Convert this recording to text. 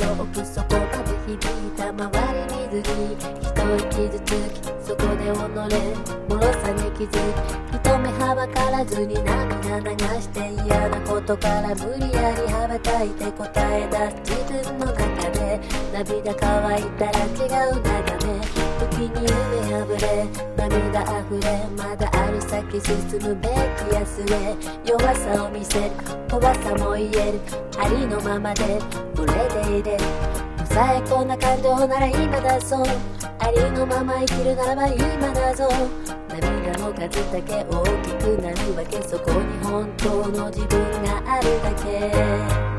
よくそこまで響いた周り見ずに一人傷つきそこで己脆さに気づき人目はばからずに涙流して嫌なことから無理やり羽ばたいて答え出す自分の中で涙乾いたら違う眺め時に夢破れ涙あふれまだある先進むべき安れ弱さを見せる怖さも言えるありのままでこれでいれる最高な感情なら今だぞありのまま生きるならば今だぞ涙の数だけ大きくなるわけそこに本当の自分があるだけ